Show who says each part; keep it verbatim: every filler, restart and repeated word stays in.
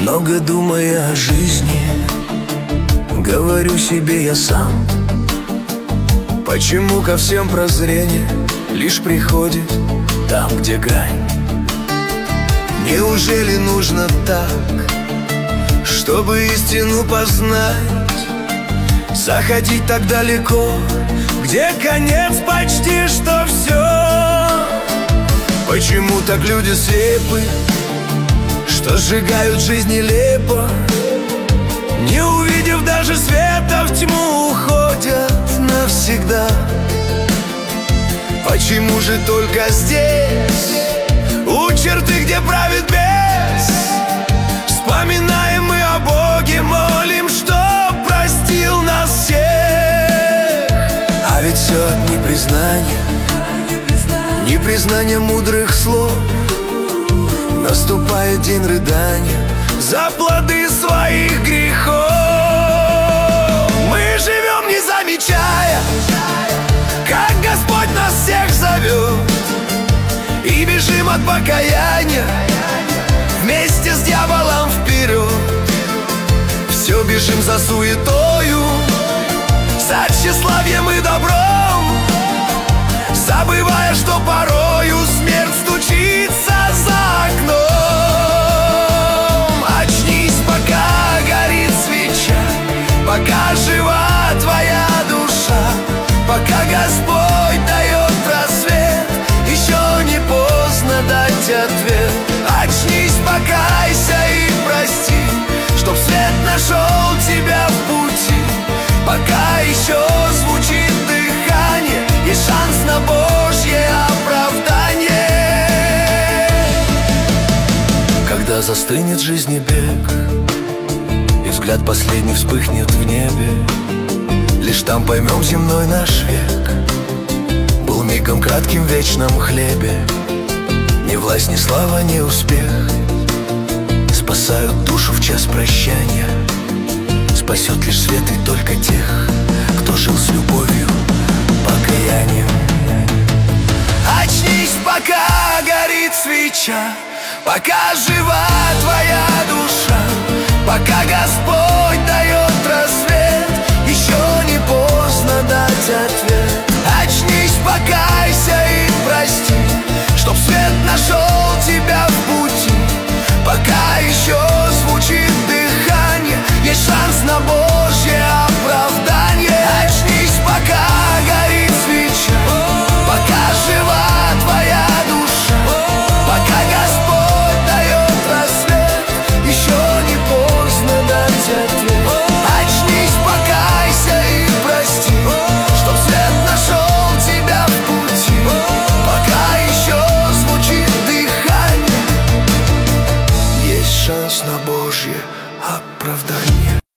Speaker 1: Много думая о жизни, говорю себе я сам: почему ко всем прозрение лишь приходит там, где грань? Неужели нужно так, чтобы истину познать? Заходить так далеко, где конец почти что все. Почему так люди слепы, что сжигают жизнь нелепо? Не увидев даже света, в тьму уходят навсегда. Почему же только здесь, у черты, где правит бес, вспоминаем мы о Боге, молим, что простил нас всех? А ведь все от непризнания, непризнания мудрых слов. Наступает день рыдания за плоды своих грехов. Мы живем, не замечая, как Господь нас всех зовет, и бежим от покаяния вместе с дьяволом вперед. Все бежим за суетою, за тщеславием и добром, забывая, что порою смерть стучится за окном. Очнись, пока горит свеча, пока жива твоя душа, пока Господь дает рассвет, еще не поздно дать ответ. Очнись, покайся и прости, чтоб свет нашел тебя в пути. Пока еще звучит дыхание, есть шанс на Божье оправдание. Когда застынет в жизни бег, и взгляд последний вспыхнет в небе, лишь там поймем земной наш век был мигом кратким в вечном хлебе. Ни власть, ни слава, ни успех спасают душу в час прощания. Спасет лишь свет и только тех, кто жил с любовью, покаянием. Очнись, пока горит свеча, пока жива твоя душа, пока Господь дает рассвет, еще не поздно дать ответ. Очнись, покайся и прости, чтоб свет нашел тебя в пути. Пока еще звучит дыхание, есть шанс на Божье оправдание. Очнись, пока горит свеча, пока жива твоя душа, пока Господь дает рассвет, еще не поздно дать ответ. Очнись, покайся и прости, чтоб свет нашел тебя в пути. Пока еще звучит дыхание, есть шанс на Божье оправдание.